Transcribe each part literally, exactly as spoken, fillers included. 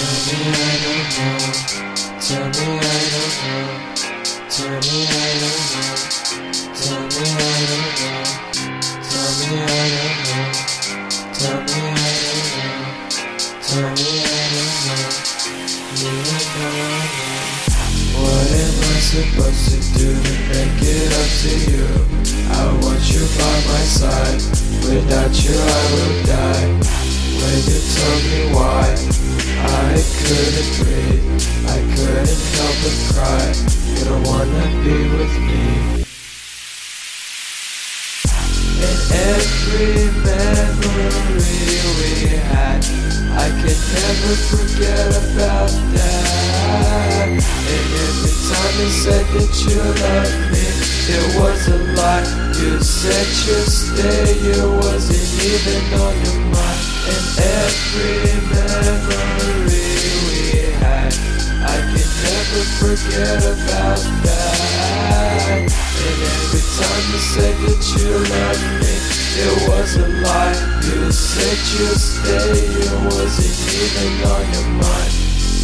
Tell me I don't know. Tell me I don't know. Tell me I don't know. Tell me I don't know. Tell me I don't know. Tell me I don't know. Tell me I don't know. Me I don't know. What am I supposed to do to make it up to you? I want you by my side. Without you I will die. When you told me why, I couldn't breathe. I couldn't help but cry. You don't wanna be with me. And every memory we had, I can never forget about that. And every time you said that you loved me, it was a lie. You said you'd stay, it wasn't even on your mind. And every memory we had, I can never forget about that. And every time you said that you loved me, it was a lie. You said you'd stay, it wasn't even on your mind.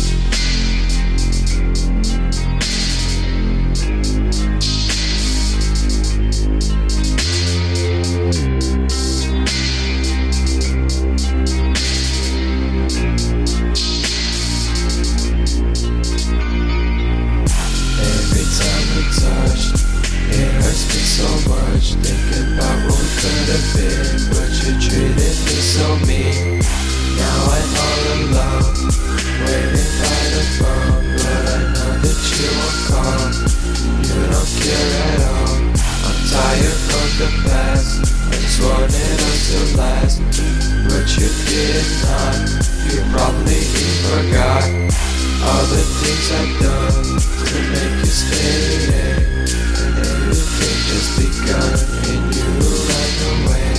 Thinking about what we could have been, but you treated me so mean. Now I'm all alone, waiting by the phone, but I know that you won't call. You don't care at all. I'm tired of the past. I just wanted us to last, but you did not. You probably forgot all the things I've done to make you stay. And everything just begun, and you ran away.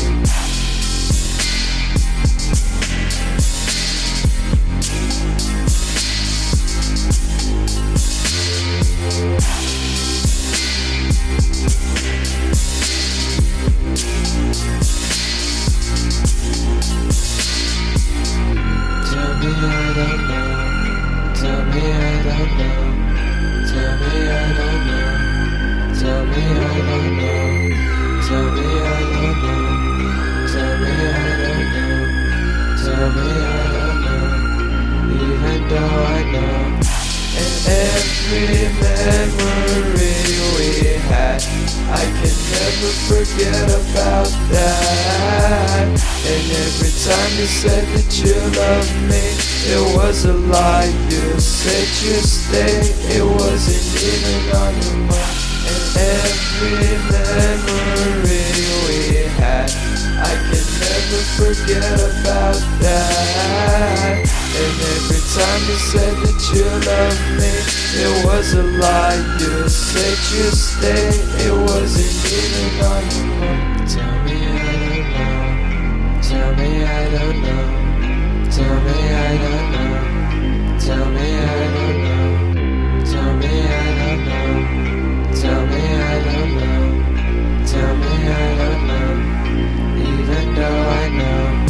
Tell me I don't know. Tell me I don't know. Tell me I don't know. Tell me I don't know. Tell me I don't know. Tell me I don't know. Tell me I don't know. Even though I know. And every memory we had, I can never forget about that. And every time you said that you loved me, it was a lie. You said you'd stay, it wasn't even on your mind. And every memory we had, I can never forget about that. And every time you said that you loved me, it was a lie. You said you'd stay, it wasn't even on your mind. Tell me I don't know. Tell me I don't know. Tell me I don't know. Tell me I don't know. Tell me I don't know. Tell me I don't know. Tell me I don't know. Even though I know.